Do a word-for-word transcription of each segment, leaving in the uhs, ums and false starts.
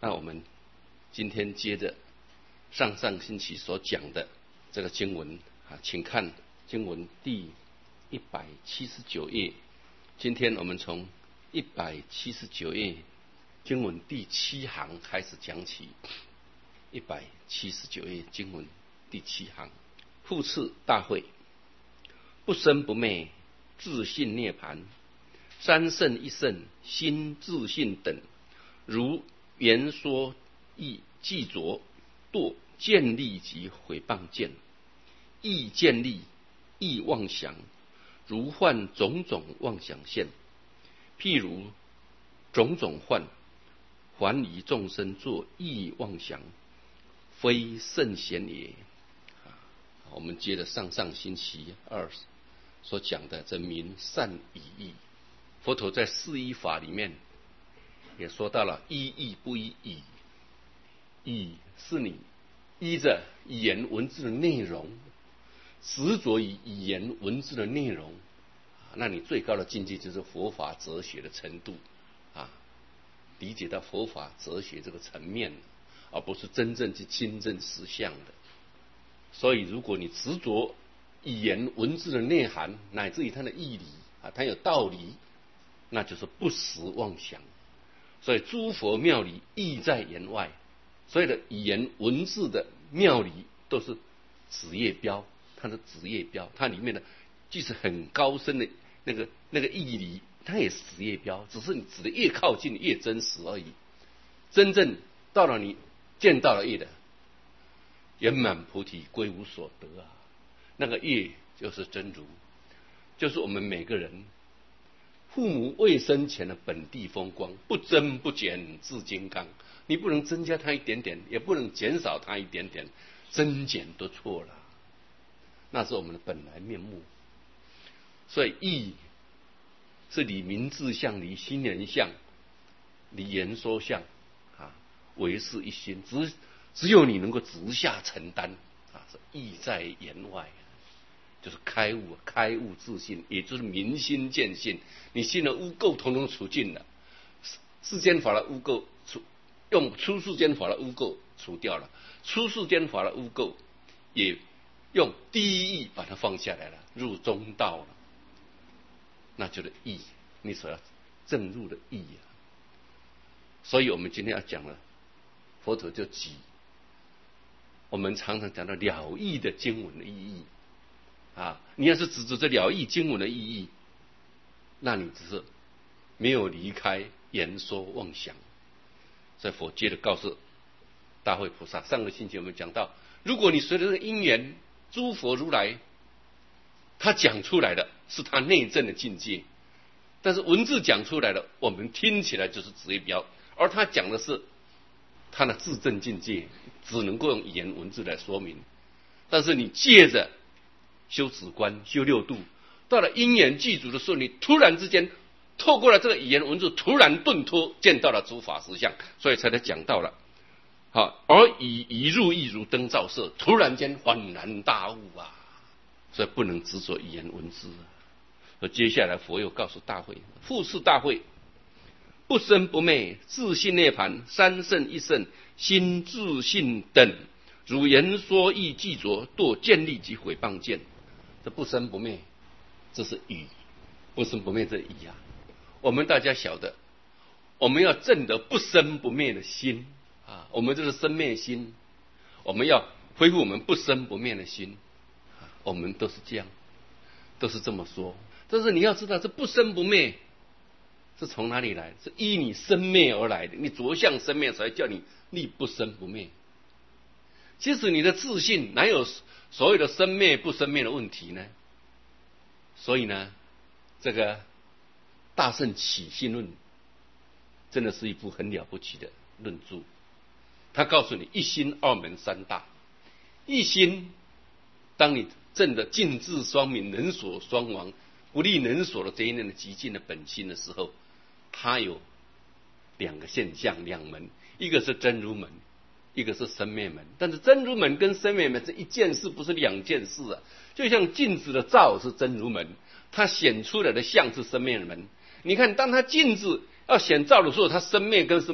那我们今天接着上上星期所讲的这个经文啊，请看经文第一百七十九页。今天我们从一百七十九页经文第七行开始讲起。一百七十九页经文第七行，复次大会，不生不灭，自性涅槃，三圣一圣，心自性等，如言说义记着堕见利及毁谤见，义见利，义妄想，如幻种种妄想现。譬如种种幻，还以众生作义妄想，非圣贤也。我们接着上上星期二所讲的这明善以义，佛陀在四依法里面也说到了依义不依义。义是你依着语言文字的内容，执着于语言文字的内容，那你最高的境界就是佛法哲学的程度啊，理解到佛法哲学这个层面，而不是真正去亲证实相的。所以如果你执着语言文字的内涵，乃至于它的义理啊，它有道理，那就是不实妄想。所以诸佛妙理义在言外，所有的语言文字的妙理都是子业标，它是子业标，它里面的即使很高深的那个那个义理，它也是子业标，只是你指的越靠近越真实而已。真正到了你见到了业的圆满菩提归无所得啊，那个业就是真如，就是我们每个人父母未生前的本地风光，不增不减至金刚。你不能增加它一点点，也不能减少它一点点，增减都错了，那是我们的本来面目。所以义是离名字相，离心人相，离言说相啊，唯是一心，只只有你能够直下承担啊，是义在言外，就是开悟，开悟自信，也就是明心见性，你心的污垢统统除尽了，世间法的污垢除，用出世间法的污垢除掉了，出世间法的污垢也用第一义把它放下来了，入中道了，那就是义，你所要证入的义啊。所以我们今天要讲了，佛陀就举我们常常讲到了义的经文的意义啊，你要是只指这了义经文的意义，那你只是没有离开言说妄想。所以佛接着告诉大慧菩萨，上个星期我们讲到，如果你随着这个因缘，诸佛如来他讲出来的是他内证的境界，但是文字讲出来的我们听起来就是职业标，而他讲的是他的自证境界，只能够用语言文字来说明。但是你借着修止观修六度，到了因缘具足的时候，你突然之间透过了这个语言文字，突然顿脱见到了诸法实相，所以才才讲到了好，而以一入亦如灯照射，突然间恍然大悟啊！所以不能执着语言文字啊。所以接下来佛又告诉大会，复次大会，不生不灭，自性涅槃，三圣一圣，心自性等，如言说义记着堕见利及毁谤见。这不生不灭，这是语，不生不灭这语啊。我们大家晓得，我们要证得不生不灭的心啊，我们这是生灭心，我们要恢复我们不生不灭的心，啊、我们都是这样，都是这么说。但是你要知道，这不生不灭是从哪里来？是依你生灭而来的，你着相生灭，才叫你立不生不灭。其实你的自信哪有所谓的生灭不生灭的问题呢？所以呢，这个大圣起信论真的是一部很了不起的论著。他告诉你一心二门三大，一心当你证得尽智双明能所双亡不立能所的这一念的极尽的本心的时候，它有两个现象，两门，一个是真如门，一个是生灭门。但是真如门跟生灭门是一件事，不是两件事啊。就像镜子的照是真如门，它显出来的相是生灭门。你看当它镜子要显照的时候，它生灭跟生灭是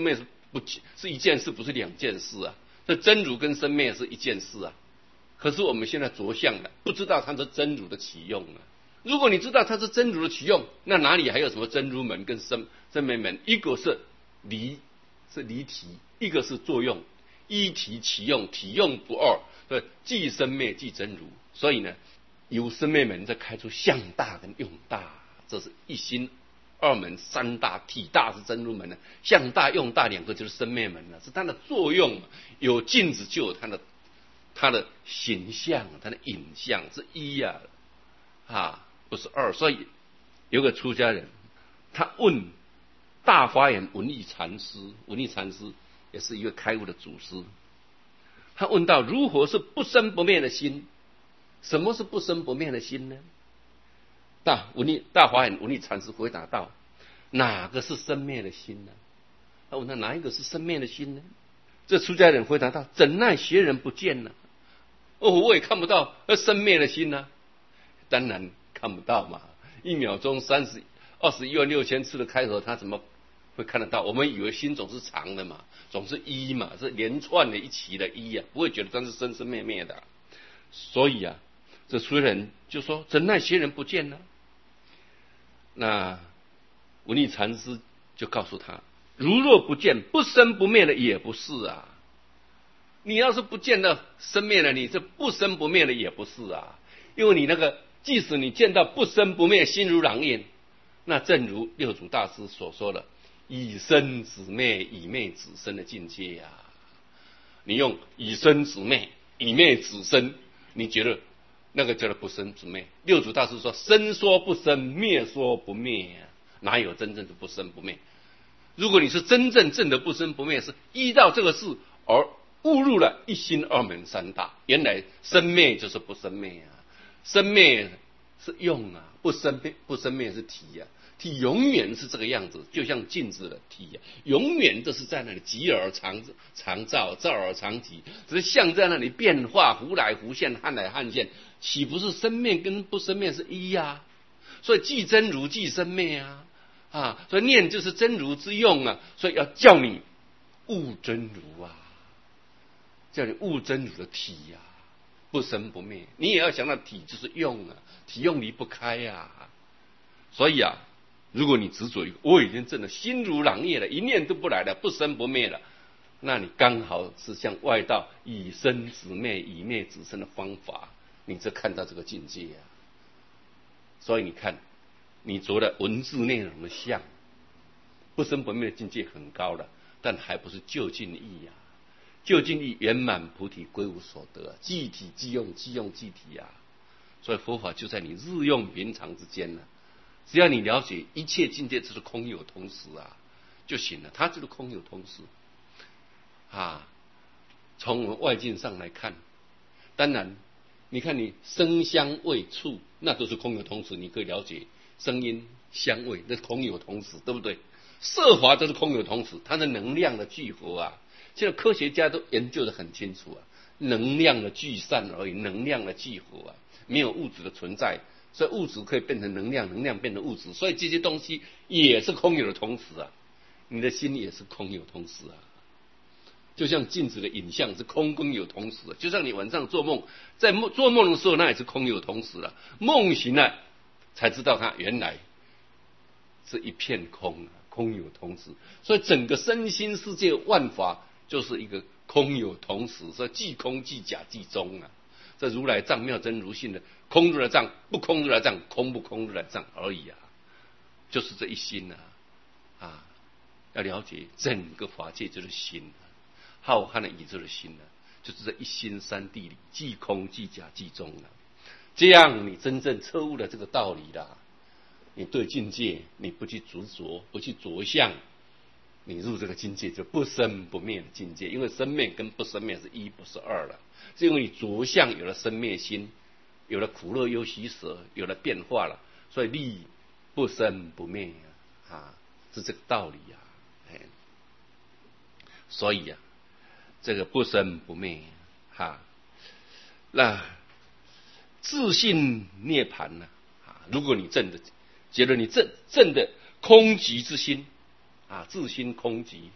不是一件事，不是两件事啊。这真如跟生灭是一件事啊。可是我们现在着相了，不知道它是真如的起用啊。如果你知道它是真如的起用，那哪里还有什么真如门跟生生灭门？一个是离是离体，一个是作用，一体起用，体用不二，对，即生灭即真如。所以呢，由生灭门再开出相大跟用大，这是一心二门三大，体大是真如门了，相大用大两个就是生灭门了，是它的作用。有镜子就有它的它的形象，它的影像是一呀、啊，啊，不是二。所以有个出家人，他问大华严文义禅师，文义禅师也是一个开悟的祖师，他问到如何是不生不灭的心？什么是不生不灭的心呢？大文义大华严文义禅师回答道：哪个是生灭的心呢？他问他哪一个是生灭的心呢？这出家人回答道：怎奈邪人不见呢？哦，我也看不到那生灭的心呢、啊。当然看不到嘛，一秒钟三十二十一万六千次的开合，他怎么会看得到？我们以为心总是长的嘛，总是一嘛，是连串的一起的一啊，不会觉得它是生生灭灭的、啊。所以啊，这出家人就说：怎奈邪人不见呢？那文义禅师就告诉他：如若不见，不生不灭的也不是啊。你要是不见到生灭了，你这不生不灭的也不是啊。因为你那个，即使你见到不生不灭，心如朗焰，那正如六祖大师所说的以生止灭，以灭止生的境界呀、啊。你用以生止灭，以灭止生，你觉得那个叫做不生不灭？六祖大师说：生说不生，灭说不灭、啊，哪有真正的不生不灭？如果你是真正正的不生不灭，是依照这个事而误入了一心二门三大，原来生灭就是不生灭啊，生灭是用啊，不生灭不生灭是体啊，体永远是这个样子，就像镜子的体啊，永远都是在那里极而常常照，照而常极，只是相在那里变化，忽来忽现，撼来撼现，岂不是生灭跟不生灭是一啊？所以即真如即生灭啊，啊，所以念就是真如之用啊，所以要叫你悟真如啊。叫你悟真如的体呀、啊，不生不灭。你也要想到体就是用啊，体用离不开呀、啊。所以啊，如果你执着于我已经证了心如朗焰了，一念都不来了，不生不灭了，那你刚好是向外道以生止灭，以灭止生的方法，你就看到这个境界啊。所以你看，你着了文字内容的相，不生不灭的境界很高了，但还不是究竟义啊。究竟义圆满菩提归无所得，即体即用，即用即体啊！所以佛法就在你日用平常之间呢、啊。只要你了解一切境界就是空有同时啊，就行了。它就是空有同时啊。从我们外境上来看，当然，你看你声香味触，那都是空有同时，你可以了解声音、香味，那是空有同时，对不对？色华都是空有同时，它的能量的聚合啊。现在科学家都研究得很清楚啊，能量的聚散而已，能量的聚合啊，没有物质的存在，所以物质可以变成能量，能量变成物质，所以这些东西也是空有的同时啊，你的心也是空有同时啊，就像镜子的影像是空空有同时、啊，就像你晚上做梦，在梦做梦的时候那也是空有同时了、啊，梦醒了才知道它原来是一片空、啊，空有同时，所以整个身心世界万法。就是一个空有同时，所以即空即假即中啊。这如来藏妙真如性的空如来藏，不空如来藏，空不空如来藏而已啊，就是这一心啊啊！要了解整个法界就是心、啊，浩瀚的宇宙的心啊，就是这一心三谛里，即空即假即中啊。这样你真正彻悟了这个道理啦，你对境界你不去执着，不去着相。你入这个境界就不生不灭的境界，因为生灭跟不生灭是一，不是二了。是因为你着相有了生灭心，有了苦乐忧喜舍，有了变化了，所以力不生不灭啊，啊是这个道理啊。哎，所以啊，这个不生不灭哈、啊，那自信涅槃呢啊，如果你证的，觉得你证证的空寂之心。啊，自心空寂，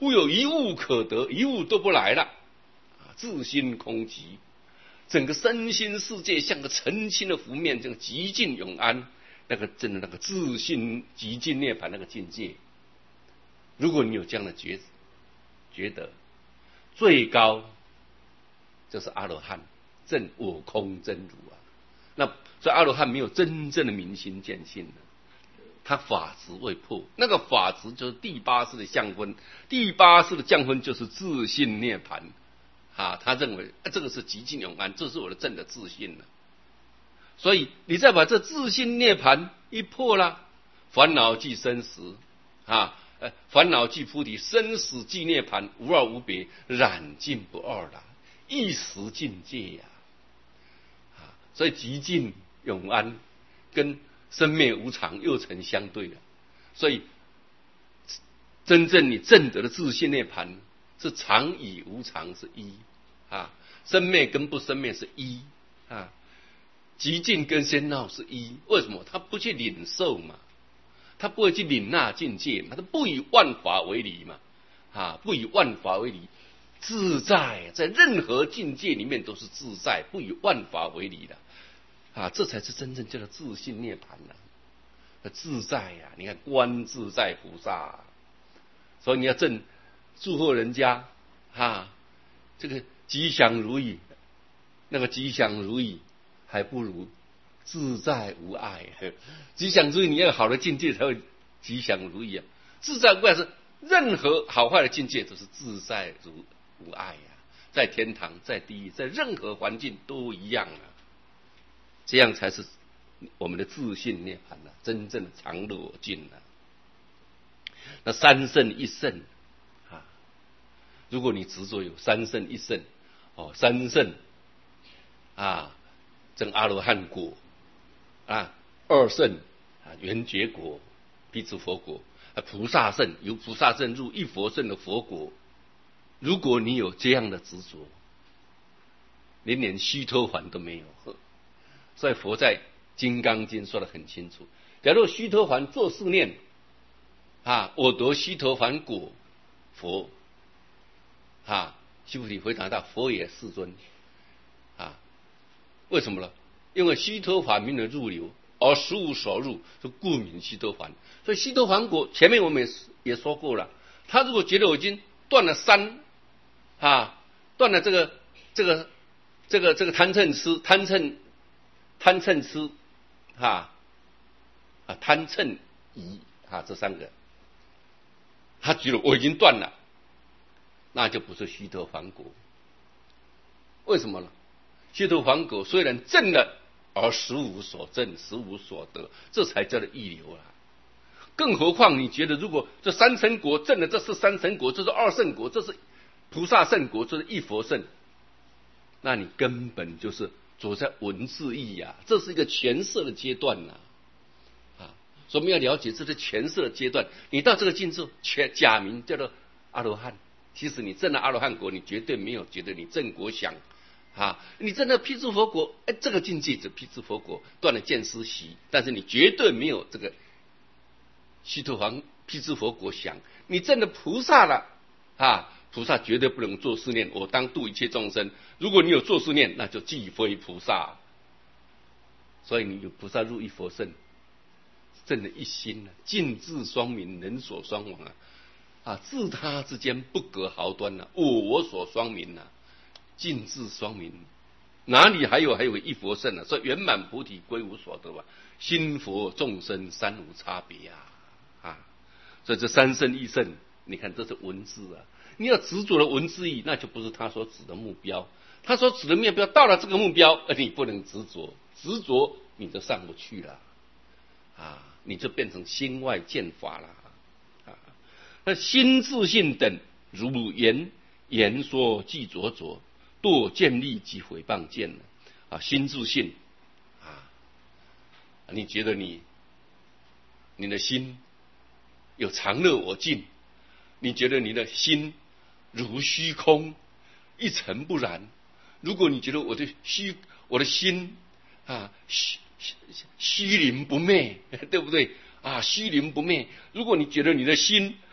吾有一物可得，一物都不来了，啊，自心空寂，整个身心世界像个澄清的湖面，这个极尽永安，那个真的那个自信极尽涅槃那个境界。如果你有这样的觉觉得，最高就是阿罗汉证我空真如啊。那所以阿罗汉没有真正的明心见性的，他法执未破。那个法执就是第八识的相分，第八识的相分就是自信涅槃啊。他认为、啊、这个是极尽永安，这是我的正的自信了。所以你再把这自信涅槃一破了，烦恼即生死啊。呃，烦恼即菩提，生死即涅槃，无二无别，染尽不二了，一时境界呀、啊！啊，所以极尽永安跟生灭无常又成相对了。所以真正你证得的自信涅槃是常与无常是一啊，生灭跟不生灭是一啊，极尽跟喧闹是一。为什么？他不去领受嘛。他不会去领纳境界嘛，他不以万法为理嘛，啊，不以万法为理，自在，在任何境界里面都是自在，不以万法为理的，啊，这才是真正叫做自性涅槃呐，自在呀、啊！你看观自在菩萨、啊，所以你要证祝贺人家，啊，这个吉祥如意，那个吉祥如意还不如自在无碍，吉祥如意，你要有好的境界才会吉祥如意啊！自在无碍是任何好坏的境界都是自在如无碍啊，在天堂，在地狱，在任何环境都一样啊，这样才是我们的自信涅槃啊，真正的常乐我净啊。那三圣一圣啊，如果你执着有三圣一圣哦，三圣啊，证阿罗汉果。啊，二圣啊，圆觉果、辟支佛果，啊，菩萨圣由菩萨圣入一佛圣的佛果。如果你有这样的执着，连连须陀洹都没有。所以佛在《金刚经》说得很清楚：假如须陀洹做四念啊，我得须陀洹果，佛啊，须菩提回答道：佛也世尊啊。为什么呢？因为须陀洹名的入流，而实无所入，是故名须陀洹。所以须陀洹果前面我们也说过了，他如果觉得我已经断了三啊，断了这个这个这个这个贪嗔痴贪嗔贪嗔痴啊啊贪嗔疑啊这三个，他觉得我已经断了，那就不是须陀洹果。为什么呢？须陀洹果虽然证了，而实无所证，实无所得，这才叫做一流啊！更何况你觉得，如果这三乘果证了，这是三乘果，这是二圣果，这是菩萨圣果，这是一佛圣，那你根本就是走在文字义呀、啊，这是一个诠释的阶段呐、啊！啊，所以我们要了解这是诠释的阶段。你到这个境界，全假名叫做阿罗汉，其实你证了阿罗汉果，你绝对没有觉得你证果想。啊，你真的辟支佛果，哎，这个境界是辟支佛果断了见思习，但是你绝对没有这个须陀洹辟支佛果想。你证了菩萨了啊，菩萨绝对不能做思念，我当度一切众生。如果你有做思念，那就即非菩萨。所以你有菩萨入一佛圣，证了一心啊，尽智双明，人所双亡啊，啊，自他之间不隔毫端啊，我我所双明啊。尽智双明，哪里还有还有一佛圣呢、啊？所以圆满菩提归无所得吧，心佛众生三无差别啊啊！所以这三圣一圣，你看这是文字啊，你要执着的文字义，那就不是他所指的目标。他所指的目标到了这个目标，而你不能执着，执着你就上不去了啊，你就变成心外见法了啊。那心自性等如言言说即着着。堕见利即毁谤见了啊，心自性啊，你觉得你你的心有常乐我净，你觉得你的心如虚空一尘不染。如果你觉得我的虚我的心啊虚虚灵不灭，对不对啊？虚灵不灭。如果你觉得你的心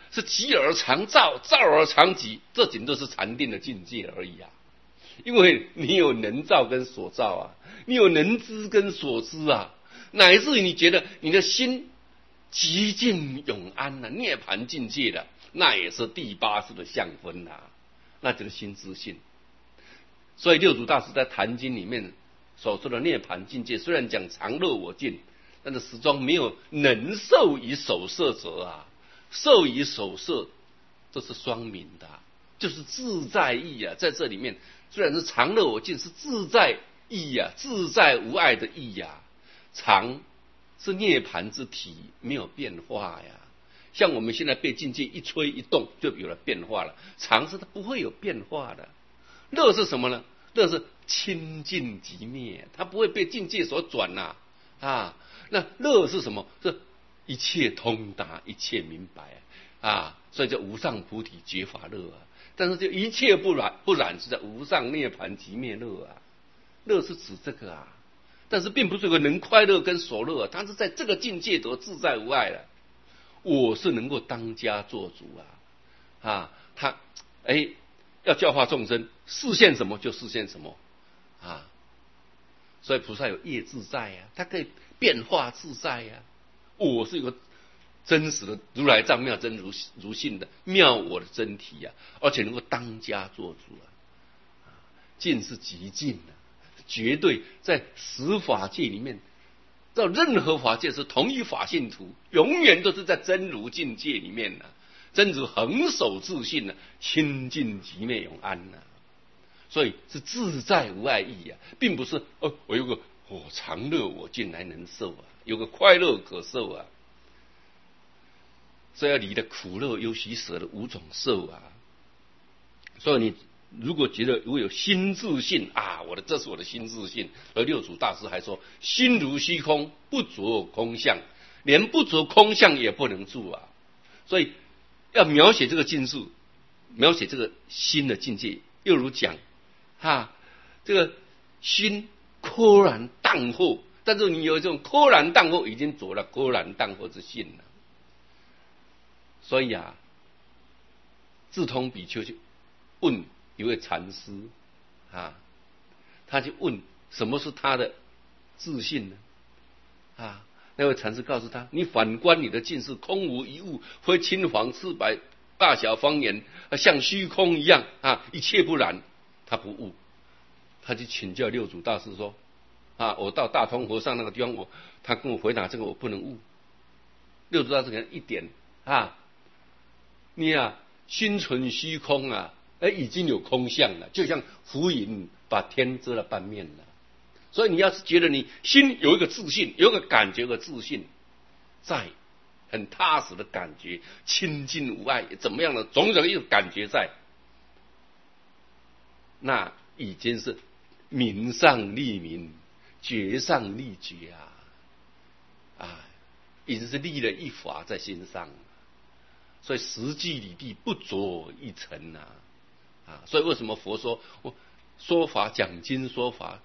是极而常照，照而常极，这仅都是禅定的境界而已啊。因为你有能照跟所照啊，你有能知跟所知啊，乃至于你觉得你的心极静永安啊，涅槃境界的，那也是第八识的相分啊，那就是心自性。所以六祖大师在《坛经》里面所说的涅槃境界，虽然讲常乐我净，但是始终没有能受以守摄者啊，受以守摄，这是双明的、啊，就是自在意啊，在这里面。虽然是常乐我净，是自在意呀、啊，自在无碍的意呀、啊。常是涅槃之体，没有变化呀。像我们现在被境界一吹一动，就有了变化了。常是它不会有变化的。乐是什么呢？乐是清净即灭，它不会被境界所转呐、啊。啊，那乐是什么？是一切通达，一切明白啊，所以叫无上菩提觉法乐啊。但是就一切不染不染是在无上涅槃即灭乐啊，乐是指这个啊，但是并不是有个能快乐跟所乐啊，它是在这个境界得自在无碍了。我是能够当家做主啊，啊，他哎要教化众生，示现什么就示现什么啊，所以菩萨有业自在啊，他可以变化自在啊。我是一个真实的如来藏妙真如如性的妙我的真体啊，而且能够当家做主啊。净是极净的、啊，绝对在十法界里面，到任何法界是同一法性图，永远都是在真如境界里面呢、啊。真如恒守自信呢、啊，清净极灭永安呢、啊。所以是自在无碍意啊，并不是哦，我有个哦常乐我净来能受啊，有个快乐可受啊。所以要离的苦乐忧喜舍的五种受啊。所以你如果觉得如果有心自性啊，我的这是我的心自性，而六祖大师还说心如虚空，不着空相，连不着空相也不能住啊。所以要描写这个境界，描写这个心的境界，又如讲哈，这个心豁然荡豁，但是你有这种豁然荡豁，已经着了豁然荡豁之性了。所以啊，智通比丘去问一位禅师啊，他去问什么是他的自信呢？啊，那位禅师告诉他：你反观你的境是空无一物，非青黄赤白大小方圆，像虚空一样啊，一切不染，他不悟。他去请教六祖大师说：啊，我到大通和尚那个地方，我他跟我回答这个我不能悟。六祖大师给他一点啊。你啊，心存虚空啊，哎，已经有空相了，就像浮云把天遮了半面了。所以你要是觉得你心有一个自信，有一个感觉，有个自信，在很踏实的感觉，清净无碍，怎么样的，总有一个感觉在，那已经是明上立明，觉上立觉啊，啊，已经是立了一法在心上。所以实际里地不着一尘呐、啊，啊，所以为什么佛说我说法讲经说法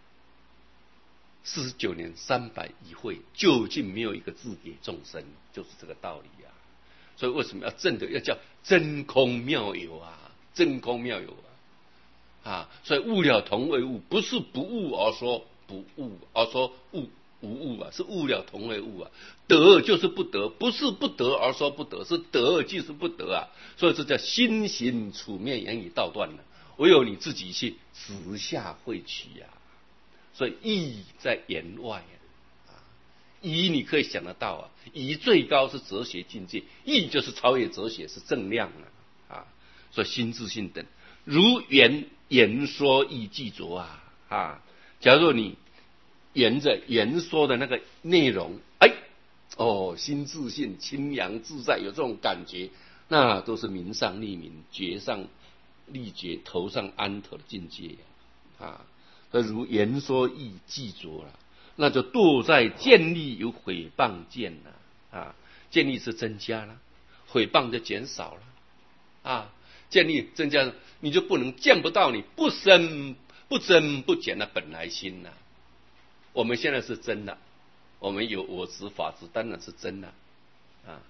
四十九年三百一会，究竟没有一个字给众生，就是这个道理啊。所以为什么要证的要叫真空妙有啊，真空妙有啊，啊，所以悟了同为悟，不是不悟而说不悟，而说悟。无悟啊，是悟了同为悟啊，得就是不得，不是不得而说不得，是得就是不得啊，所以这叫心行处灭，言语道断了、啊，唯有你自己去直下慧取啊，所以义在言外啊，义你可以想得到啊，义最高是哲学境界，义就是超越哲学，是正量啊，啊，所以心自性等如言言说义记着啊啊，假如你沿着言说的那个内容，哎，哦，心自信、清凉自在，有这种感觉，那都是明上立明、觉上立觉、头上安头的境界啊。那如言说义记着了，那就堕在见利有毁谤见了啊，见利是增加了，毁谤就减少了啊，见利增加了，你就不能见不到你不生不增不减的本来心了、啊。我们现在是真的，我们有我执法执，当然是真的啊。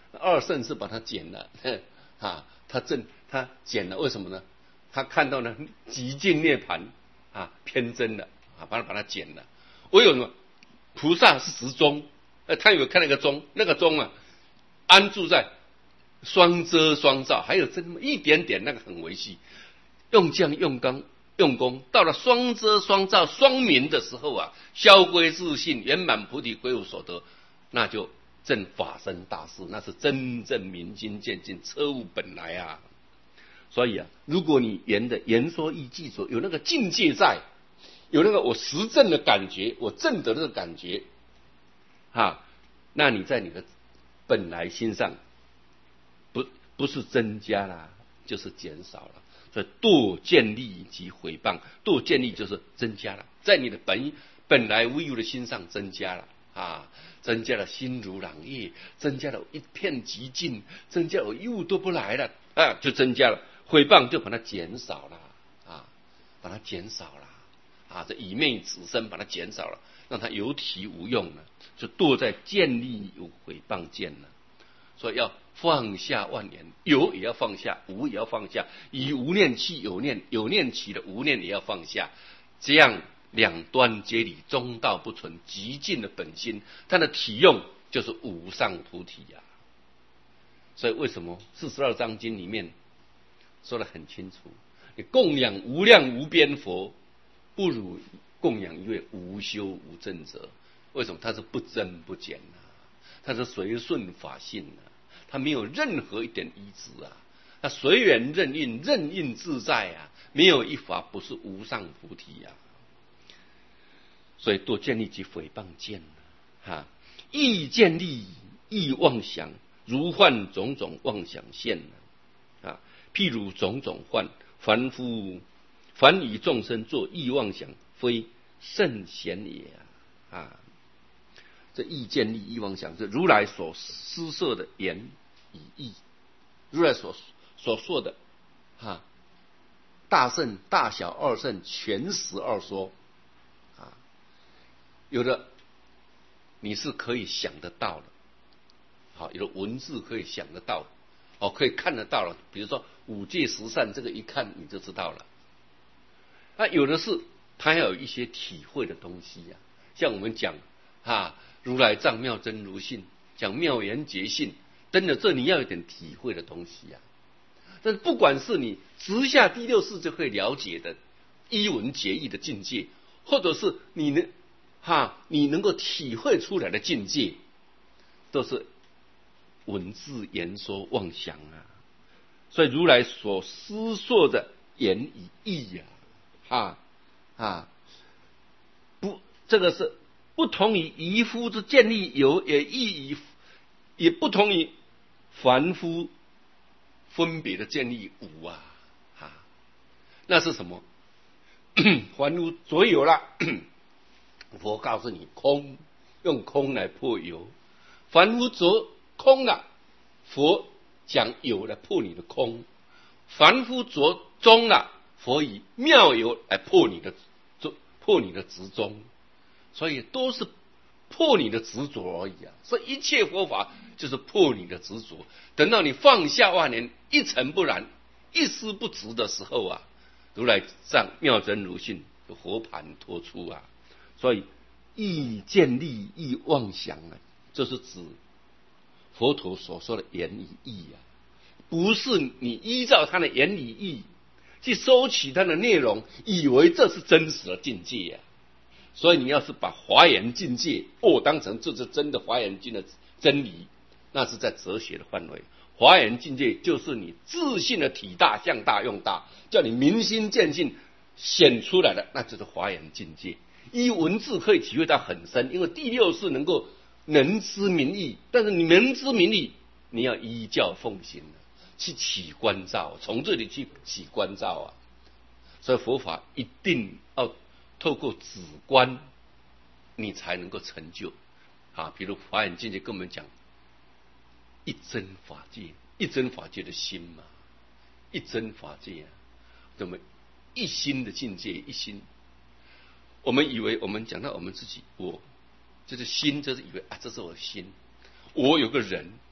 二圣是把它减了，啊，他正他减了，为什么呢？他看到呢极尽涅槃啊偏真了啊，把它把它减了。唯有呢菩萨是执中，呃，他有看那个中，那个中啊安住在双遮双照，还有这么一点点那个很维系，用将用刚用功，到了双遮双照双明的时候啊，消归自性，圆满菩提归无所得，那就正法身大事，那是真正明心见性，彻悟本来啊。所以啊，如果你言的言说意记说有那个境界在，有那个我实证的感觉，我证得的感觉，啊，那你在你的本来心上，不不是增加啦，就是减少了。所以堕见利及毁谤，堕见利就是增加了，在你的本本来无有的心上增加了啊，增加了心如朗月，增加了一片寂静，增加了一物都不来了啊，就增加了。毁谤就把它减少了啊，把它减少了啊，这以昧子身把它减少了，让它有体无用了，就堕在见利有毁谤见了。所以要放下万言，有也要放下，无也要放下，以无念起有念，有念起的无念也要放下，这样两端皆理，中道不存，极尽的本心，它的体用就是无上菩提呀、啊。所以为什么四十二章经里面说得很清楚，你供养无量无边佛，不如供养一位无修无证者。为什么？他是不增不减啊，他是随顺法性啊，他没有任何一点依止啊，他随缘任运，任运自在啊，没有一法不是无上菩提啊。所以多见利及诽谤见啊，亦见利亦妄想，如幻种种妄想现啊。譬如种种幻，凡夫凡以众生作意妄想，非圣贤也啊！啊，这意见利意妄想是如来所施设的言以义，如来所所说的啊，大圣大小二圣全实二说啊，有的你是可以想得到的，好，有的文字可以想得到。哦，可以看得到了，比如说五戒十善，这个一看你就知道了。那有的是它还有一些体会的东西呀、啊，像我们讲啊，如来藏妙真如性，讲妙言觉性，真的这你要有点体会的东西呀、啊。但是不管是你直下第六识就可以了解的依文结义的境界，或者是你能哈你能够体会出来的境界，都是文字言说妄想啊，所以如来所施说的言以义呀、啊，哈啊，不，这个是不同于愚夫之见利有，也异于，也不同于凡夫分别的见利无啊，哈，那是什么？凡夫着有了，佛告诉你空，用空来破有；凡夫着空了，佛讲有来破你的空；凡夫着中了，佛以妙有来破你的破你的执中，所以都是破你的执着而已啊！所以一切佛法就是破你的执着。等到你放下万年，一尘不染，一丝不执的时候啊，如来藏妙真如性的佛盘托出啊！所以意见利益妄想啊，就是指佛陀所说的言与义啊，不是你依照他的言与义去收取他的内容，以为这是真实的境界啊。所以你要是把华严境界哦当成这是真的华严经的真理，那是在哲学的范围。华严境界就是你自信的体大、向大、用大，叫你明心见性显出来的，那就是华严境界。依文字可以体会到很深，因为第六识能够能知明意，但是你能知明意，你要依教奉行，去起观照，从这里去起观照啊。所以佛法一定要透过止观，你才能够成就啊。比如华严境界跟我们讲一真法界，一真法界的心嘛，一真法界啊，怎么一心的境界，一心。我们以为我们讲到我们自己，我就是心，就是以为啊，这是我的心。我有个人，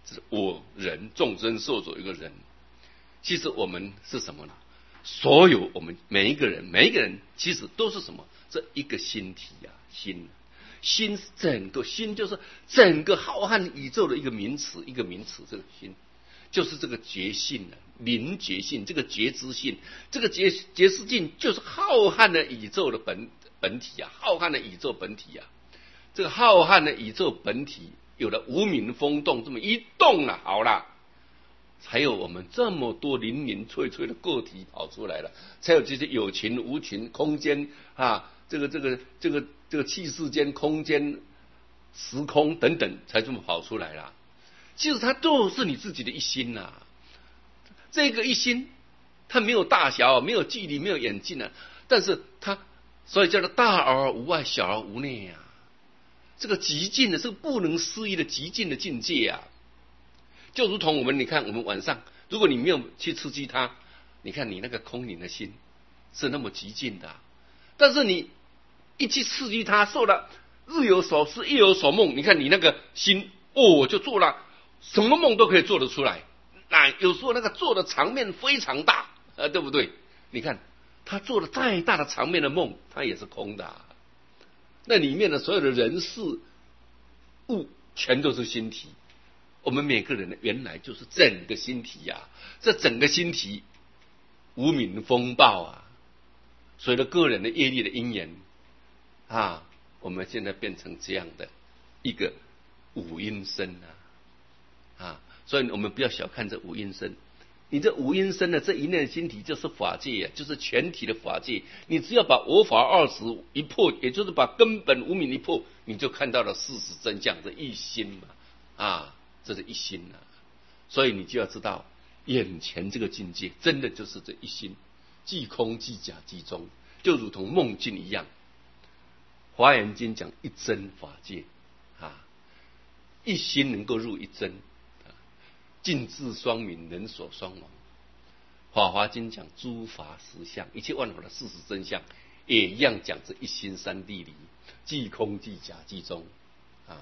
这是我人众生受者一个人。其实我们是什么呢？所有我们每一个人，每一个人其实都是什么？这一个心体啊，心，心整个心就是整个浩瀚宇宙的一个名词，一个名词，这个心就是这个觉性啊，灵觉性，这个觉知性，这个觉觉知性就是浩瀚的宇宙的本本体啊，浩瀚的宇宙本体啊，这个浩瀚的宇宙本体有了无名风动这么一动了，好了。才有我们这么多零零碎碎的个体跑出来了，才有这些有情无情、空间啊，这个这个这个这个气世间、空间、时空等等，才这么跑出来了。其实它都是你自己的一心呐、啊，这个一心，它没有大小，没有距离，没有远近啊，但是它所以叫做大而无外，小而无内啊。这个极尽的，是不能思议的极尽的境界啊。就如同我们，你看我们晚上，如果你没有去刺激它，你看你那个空灵的心是那么极静的、啊，但是你一去刺激它，受了日有所思，夜有所梦，你看你那个心哦，就做了什么梦都可以做得出来。那有时候那个做的场面非常大，呃，对不对？你看他做了再大的场面的梦，它也是空的、啊。那里面的所有的人事物，全都是心体。我们每个人呢，原来就是整个心体呀、啊，这整个心体无名风暴啊，随着个人的业力的因缘啊，我们现在变成这样的一个五阴身啊啊，所以我们不要小看这五阴身。你这五阴身的这一念心体就是法界啊，就是全体的法界。你只要把我法二十一破，也就是把根本无明一破，你就看到了事实真相，这一心嘛啊。这是一心啊，所以你就要知道，眼前这个境界真的就是这一心，即空即假即中，就如同梦境一样。华严经讲一真法界啊，一心能够入一真，尽智双明，人所双亡。法华经讲诸法实相，一切万法的事实真相，也一样讲这一心三谛离，即空即假即中啊。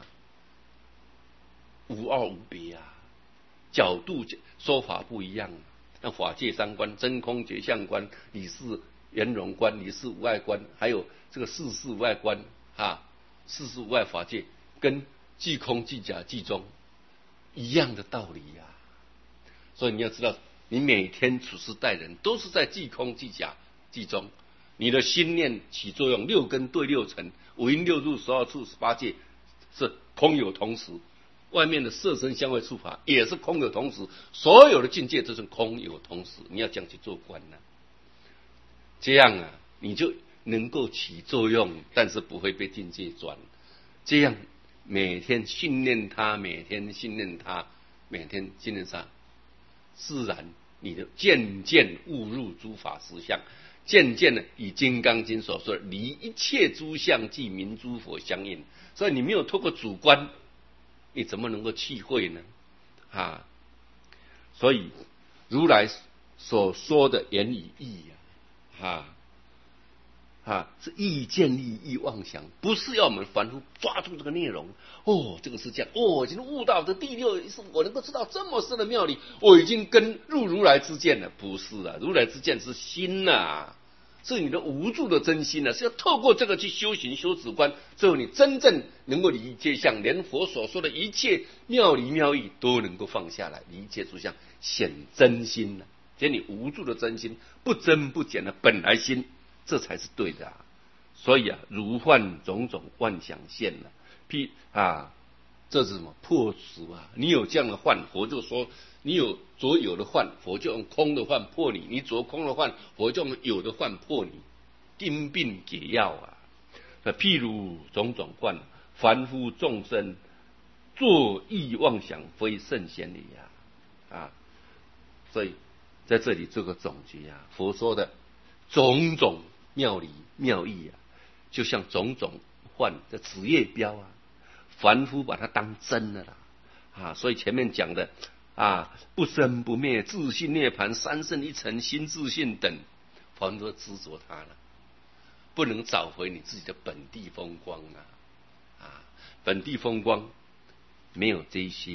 无二无别啊，角度说法不一样。那法界三观、真空觉相观、理事圆融观、理事无碍观，还有这个事事无碍观啊，事事无碍法界跟即空即假即中一样的道理呀、啊。所以你要知道，你每天处事待人都是在即空即假即中，你的心念起作用，六根对六尘，五阴六入十二处十八界是空有同时。外面的色身香味触法也是空有同时，所有的境界都是空有同时。你要这样去做观呢、啊，这样啊，你就能够起作用，但是不会被境界转。这样每天训练它，每天训练它，每天训练它，自然你的渐渐悟入诸法实相，渐渐的以《金刚经》所说的离一切诸相，即名诸佛相应。所以你没有透过主观，你怎么能够契会呢？啊，所以如来所说的言与义啊，啊啊是意见利益妄想，不是要我们凡夫抓住这个内容。哦，这个是这样，哦，已经悟到这第六是我能够知道这么深的妙理，我已经跟入如来之见了。不是啊，如来之见是心呐、啊。是你的无助的真心呢、啊，是要透过这个去修行修止观，最后你真正能够理解相，连佛所说的一切妙理妙义都能够放下来，理解诸相，显真心了、啊，显你无助的真心，不增不减的本来心，这才是对的、啊。所以啊，如幻种种妄想现了、啊，譬啊，这是什么破除啊？你有这样的幻，佛就说。你有着有的幻，佛就用空的幻破你；你着空的幻，佛就用有的幻破你。定病解药啊！譬如种种幻，凡夫众生作意妄想，非圣贤理呀！啊，所以在这里做个总结啊，佛说的种种妙理妙义啊，就像种种幻的纸页标啊，凡夫把它当真的啦啊！所以前面讲的。啊，不生不灭，自性涅槃，三圣一尘，心自性等，凡都执着它了，不能找回你自己的本地风光啊！啊，本地风光没有这些啊，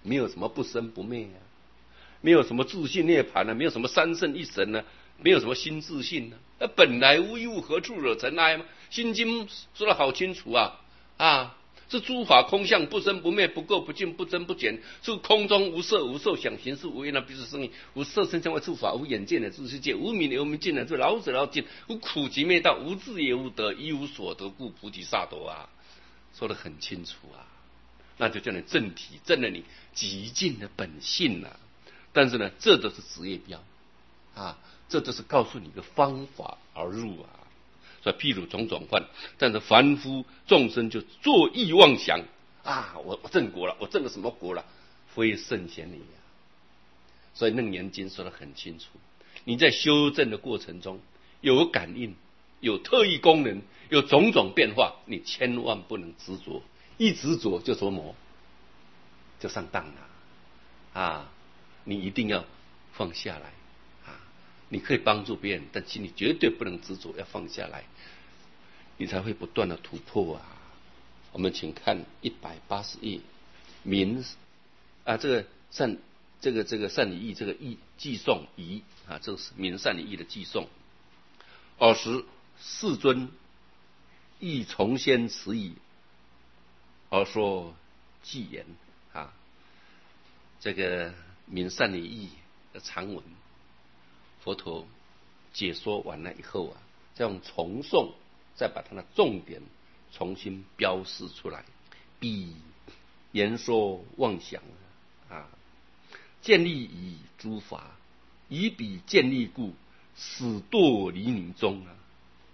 没有什么不生不灭啊，没有什么自性涅槃啊，没有什么三圣一神啊，没有什么心自性啊。那本来无一物，何处惹尘埃嘛？心经说得好清楚啊啊！是诸法空相，不生不灭，不垢不净，不增不减。是空中无色无受想行识无业那必是生命，无色声香味触法，无眼见的诸世界，无明也无明尽的这老者老尽，无苦集灭道，无智也无得，一无所得故菩提萨埵啊，说得很清楚啊。那就叫你正体证了你极尽的本性啊。但是呢，这都是职业标啊，这都是告诉你的方法而入啊。所以譬如种种幻，但是凡夫众生就作意妄想啊，我我证果了，我证了什么果了？非圣贤理啊。所以楞严经说得很清楚，你在修正的过程中有感应，有特异功能，有种种变化，你千万不能执着，一执着就着魔，就上当了啊！你一定要放下来啊！你可以帮助别人，但请你绝对不能执着，要放下来，你才会不断的突破啊！我们请看一百八十页，明啊，这个善这个这个善理义这个义寄颂仪啊，这个是明善理义的寄颂。尔时世尊亦从先辞矣，而说偈言啊，这个明善理义的长文，佛陀解说完了以后啊，再用重诵，再把它的重点重新标示出来。彼言说妄想啊，建立以诸法，以彼建立故，使堕离女中啊。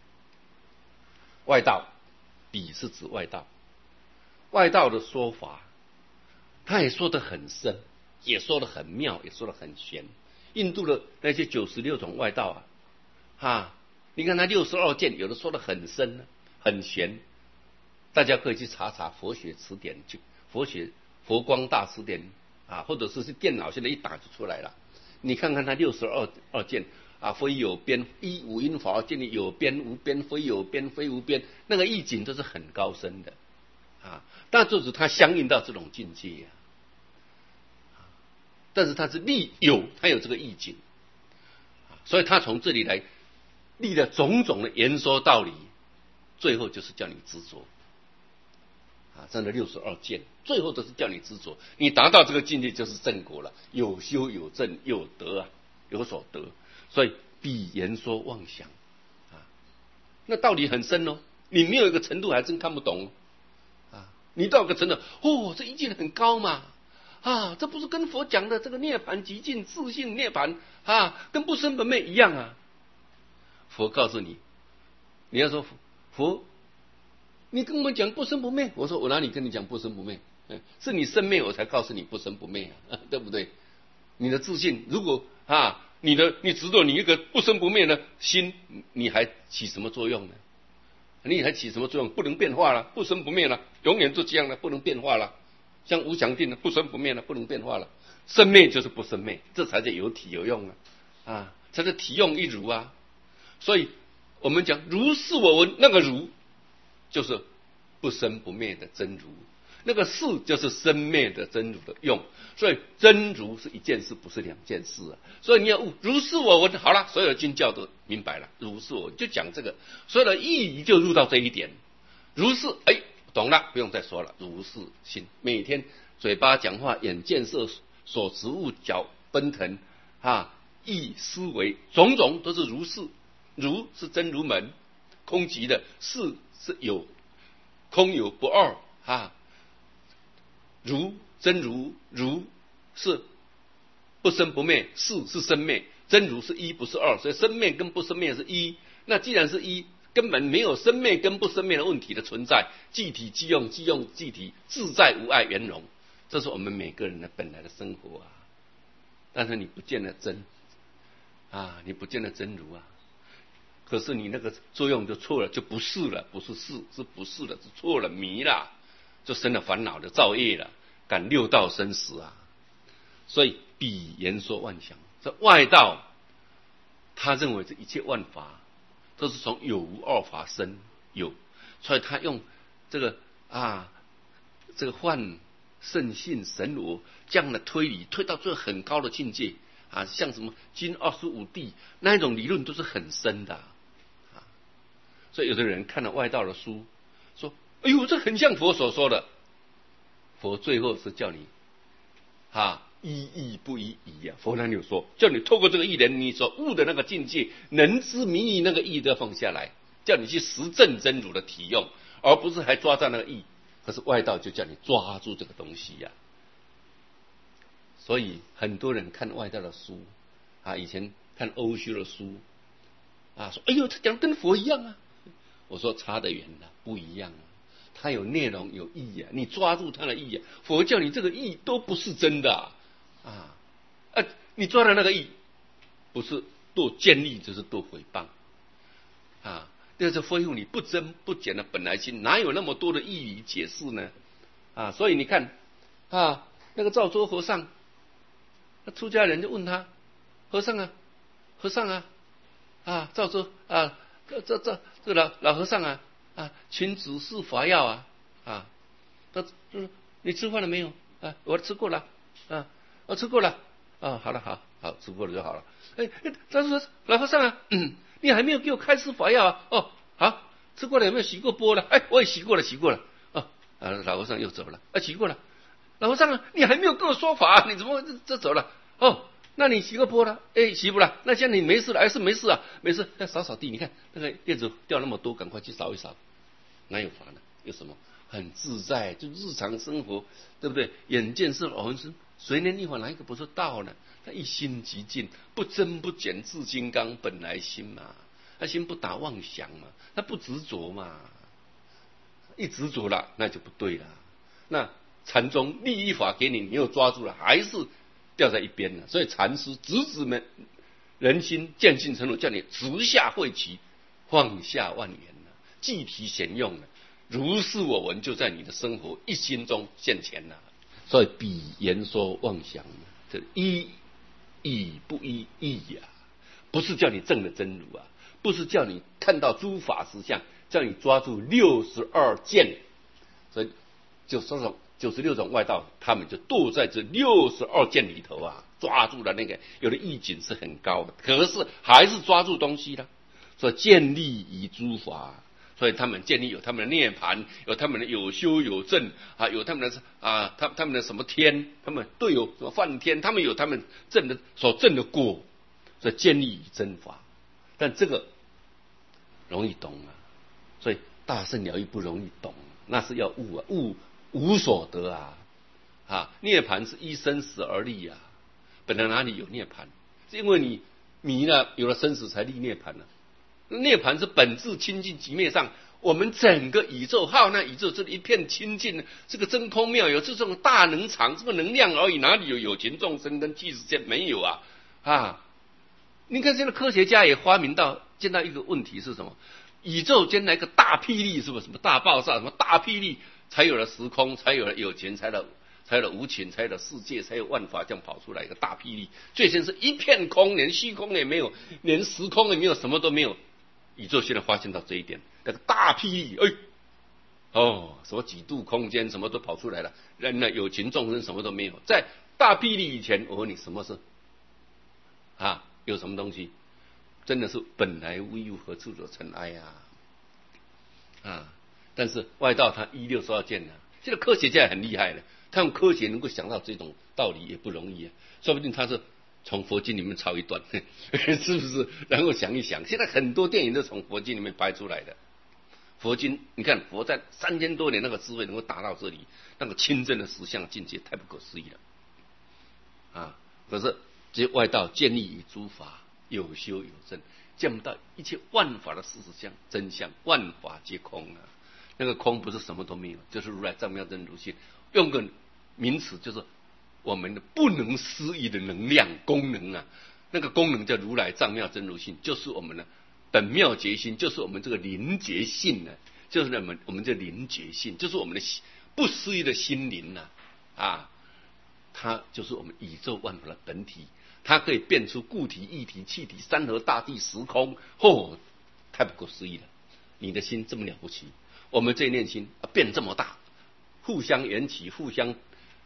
外道，彼是指外道，外道的说法，他也说得很深，也说得很妙，也说得很玄。印度的那些九十六种外道啊，哈，你看他六十二见，有的说得很深，很玄。大家可以去查查佛学词典，去佛学佛光大词典啊，或者是是电脑现在一打就出来了。你看看他六十二二见啊，非有边，一五因法见里有边无边，非有边非无边，那个意境都是很高深的啊。但就是他相应到这种境界啊，但是他是立有，他有这个意境，所以他从这里来立了种种的言说道理，最后就是叫你执着。啊，真的六十二见，最后都是叫你执着。你达到这个境界就是正果了，有修有正有得啊，有所得。所以彼言说妄想啊，那道理很深哦。你没有一个程度还真看不懂啊。你到一个程度，哦，这意境很高嘛啊，这不是跟佛讲的这个涅槃极尽自性涅槃啊，跟不生不灭一样啊。佛告诉你，你要说佛。你跟我们讲不生不灭，我说我哪里跟你讲不生不灭？是你生灭我才告诉你不生不灭啊，对不对？你的自信，如果啊，你的你执着你一个不生不灭的心，你还起什么作用呢？你还起什么作用？不能变化了，不生不灭了，永远就这样了，不能变化了。像无常定的不生不灭了，不能变化了。生灭就是不生灭，这才叫有体有用啊，啊，才是体用一如啊。所以我们讲如是我闻，那个如。就是不生不灭的真如，那个是就是生灭的真如的用，所以真如是一件事，不是两件事啊。所以你要悟如是我闻，好了，所有的经教都明白了，如是我闻就讲这个，所有的意义就入到这一点。如是，哎，懂了，不用再说了。如是心，每天嘴巴讲话，眼见色所执物，脚奔腾啊，意思维种种都是如是。如是真如门，空寂的是。是有空有不二啊，如真如如是不生不灭，是是生灭，真如是一不是二，所以生灭跟不生灭是一。那既然是一，根本没有生灭跟不生灭的问题的存在，即体即用，即用即体，自在无碍圆融，这是我们每个人的本来的生活啊。但是你不见得真啊，你不见得真如啊。可是你那个作用就错了，就不是了，不是是，是不是了，是错了，迷了，就生了烦恼的造业了，感六道生死啊。所以彼言说妄想，这外道他认为这一切万法都是从有无二法生有，所以他用这个啊这个幻圣性神我这样的推理，推到最后很高的境界啊，像什么经二十五谛那一种理论都是很深的啊。所以有的人看了外道的书，说：“哎呦，这很像佛所说的。”佛最后是叫你啊，一义不一义呀。佛哪里有说叫你透过这个义人，你所悟的那个境界，能知名义那个义都要放下来，叫你去实证真如的体用，而不是还抓在那个义。可是外道就叫你抓住这个东西呀、啊。所以很多人看外道的书啊，以前看欧修的书啊，说：“哎呦，他讲的跟佛一样啊。”我说差得远了，不一样啊。它有内容有意啊，你抓住它的意啊，佛教你这个意都不是真的啊啊！啊你抓的那个意，不是堕见利就是堕诽谤啊！这是恢复你不增不减的本来心，哪有那么多的义理解释呢？啊！所以你看啊，那个赵州和尚，那出家人就问他：“和尚啊，和尚啊，啊赵州啊，这这这这个老老和尚啊。”啊，请指示法要啊啊！他就是你吃饭了没有啊？我吃过了啊，我吃过了啊。好了，好好吃过了就好了。哎，他说老和尚啊，嗯，你还没有给我开示法要啊？哦，好，吃过了有没有洗过钵了？哎，我也洗过了，洗过了。哦，啊，老和尚又走了，啊，洗过了。老和尚啊，你还没有跟我说法、啊，你怎么这这走了？哦。那你洗个钵了？哎，洗不了。那像你没事了，还是没事啊？没事，要扫扫地。你看那个叶子掉那么多，赶快去扫一扫。哪有法呢？有什么？很自在，就日常生活，对不对？眼见是偶闻是，随念一法，哪一个不是道呢？他一心即尽，不增不减，自金刚本来心嘛。他心不打妄想嘛，他不执着嘛。一执着了，那就不对了。那禅宗立一法给你，你又抓住了，还是掉在一边了。所以禅师直指们人心见性成佛，叫你直下慧棋，放下万缘了，具体显用了，如是我闻就在你的生活一心中现前了。所以彼言说妄想，这一义不一义呀、啊，不是叫你证了真如啊，不是叫你看到诸法实相，叫你抓住六十二见。所以就说种九十六种外道，他们就堕在这六十二见里头啊，抓住了那个有的意境是很高的，可是还是抓住东西了。所以建立以诸法，所以他们建立有他们的涅盘，有他们的有修有证啊，有他们的啊，他他们的什么天，他们都有什么梵天，他们有他们证的所证的果，所以建立以真法。但这个容易懂啊，所以大乘了义不容易懂，那是要悟啊，悟无所得啊，啊，涅盘是依生死而立啊，本来哪里有涅盘？是因为你迷了，有了生死才立涅盘了、啊。涅盘是本质清净极灭上，我们整个宇宙浩瀚宇宙这里一片清净，这个真空妙有，这种大能场，这个能量而已，哪里有有情众生跟具世间没有啊？啊，你看现在科学家也发明到见到一个问题是什么？宇宙间来个大霹雳，是不是什么大爆炸，什么大霹雳？才有了时空，才有了有情，才有了才有了无情，才有了世界，才有万法，这样跑出来一个大霹雳。最先是一片空，连虚空也没有，连时空也没有，什么都没有。宇宙现在发现到这一点，那个大霹雳，哎，哦，什么几度空间，什么都跑出来了。人呢，有情众生什么都没有。在大霹雳以前，我问你，什么是啊？有什么东西？真的是本来无一物，何处惹尘埃啊？啊！但是外道他一六十二见呢，现在科学家也很厉害了，他用科学能够想到这种道理也不容易啊，说不定他是从佛经里面抄一段，是不是？然后想一想，现在很多电影都从佛经里面拍出来的。佛经，你看佛在三千多年那个智慧能够达到这里，那个清正的实相境界太不可思议了啊！可是这些外道建立以诸法有修有证，见不到一切万法的事实相真相，万法皆空啊！那个空不是什么都没有，就是如来藏妙真如性，用个名词就是我们的不能思议的能量功能啊，那个功能叫如来藏妙真如性，就是我们的本妙觉心，就是我们这个灵觉性呢、啊，就是我们我们这灵觉性，就是我们的不思议的心灵呐 啊, 啊，它就是我们宇宙万法的本体，它可以变出固体、液体、气体、山河大地、时空，哦，太不可思议了！你的心这么了不起。我们这一念心变这么大，互相缘起，互相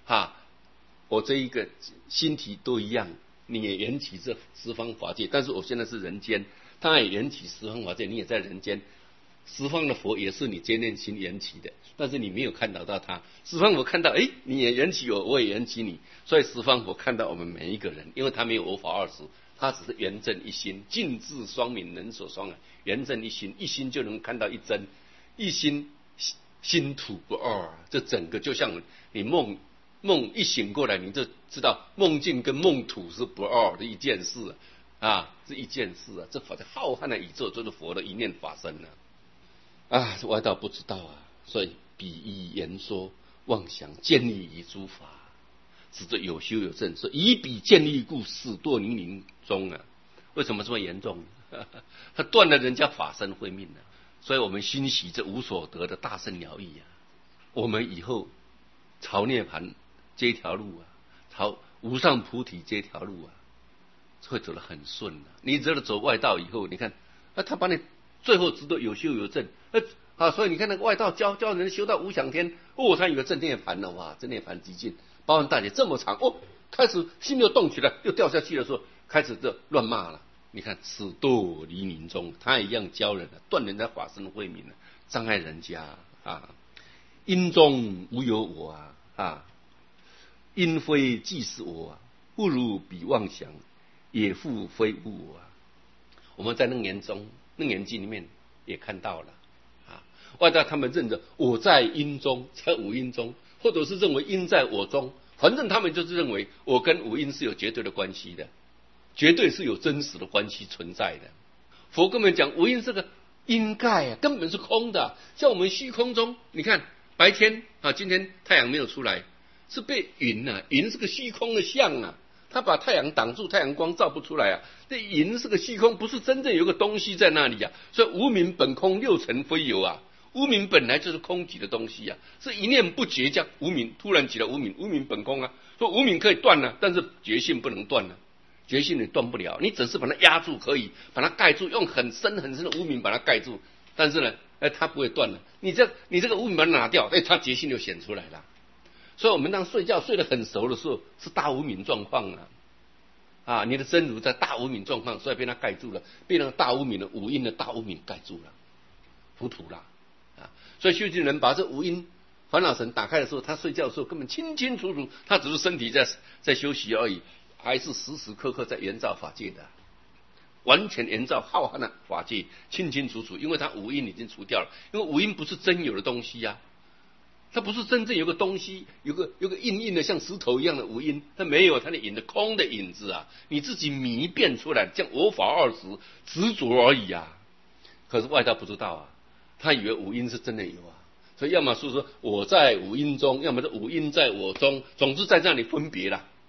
哈，我这一个心体都一样，你也缘起这十方法界，但是我现在是人间，他也缘起十方法界，你也在人间。十方的佛也是你接念心缘起的，但是你没有看到到他。十方佛看到，哎，你也缘起我，我也缘起你，所以十方佛看到我们每一个人，因为他没有我法二实，他只是圆正一心，尽智双明，能所双来，圆正一心，一心就能看到一真，一心心土不二，这整个就像你梦梦一醒过来，你就知道梦境跟梦土是不二的一件事啊，是一件事啊，这法在浩瀚的宇宙，就是佛的一念法身啊。啊，外道不知道啊，所以比喻言说妄想建立于诸法，使得有修有证，说以彼建立故，使堕泥泞中啊。为什么这么严重？他断了人家法身慧命啊。所以我们欣喜这无所得的大圣了义啊，我们以后朝涅槃这条路啊，朝无上菩提这条路啊，会走得很顺啊。你只要走外道以后，你看，啊，他把你最后直到有修有证，呃啊，所以你看那个外道教教人修到无想天，哦，他以为正涅槃了，哇，正涅槃极尽，包含大姐这么长，哦，开始心又动起来，又掉下去的时候，开始就乱骂了。你看，此堕泥泞中，他一样教人了，断人家法身慧命了，障碍人家啊。因中无有我啊，啊，因非即是我啊，不如彼妄想，也复非无我啊。我们在楞严中。楞严经里面也看到了啊，外道他们认着我在因中，在五因中，或者是认为因在我中，反正他们就是认为我跟五因是有绝对的关系的，绝对是有真实的关系存在的。佛跟我们讲，五因是个因盖啊，根本是空的。像我们虚空中，你看白天啊，今天太阳没有出来，是被云啊，云是个虚空的相啊。他把太阳挡住，太阳光照不出来啊！这云是个虚空，不是真正有个东西在那里啊。所以无明本空，六尘非有啊。无明本来就是空寂的东西啊，是一念不觉将无明突然起了无明，无明本空啊。说无明可以断了、啊，但是觉性不能断了、啊，觉性你断不了，你只是把它压住，可以把它盖住，用很深很深的无明把它盖住，但是呢，哎，它不会断了。你这你这个无明把它拿掉，哎，它觉性就显出来了。所以我们当睡觉睡得很熟的时候，是大无明状况啊，啊，你的真如在大无明状况，所以被它盖住了，被那个大无明的五阴的大无明盖住了，糊涂了啊！所以修行人把这五阴烦恼绳打开的时候，他睡觉的时候根本清清楚楚，他只是身体在在休息而已，还是时时刻刻在圆照法界的，完全圆照浩瀚的法界，清清楚楚，因为他五阴已经除掉了，因为五阴不是真有的东西呀、啊。它不是真正有个东西，有个有个硬硬的像石头一样的无因，它没有，它的影的空的影子啊，你自己迷变出来，像我法二实执着而已啊。可是外道不知道啊，他以为五因是真的有啊，所以要么是说我在五因中，要么是五因在我中，总之在这里分别了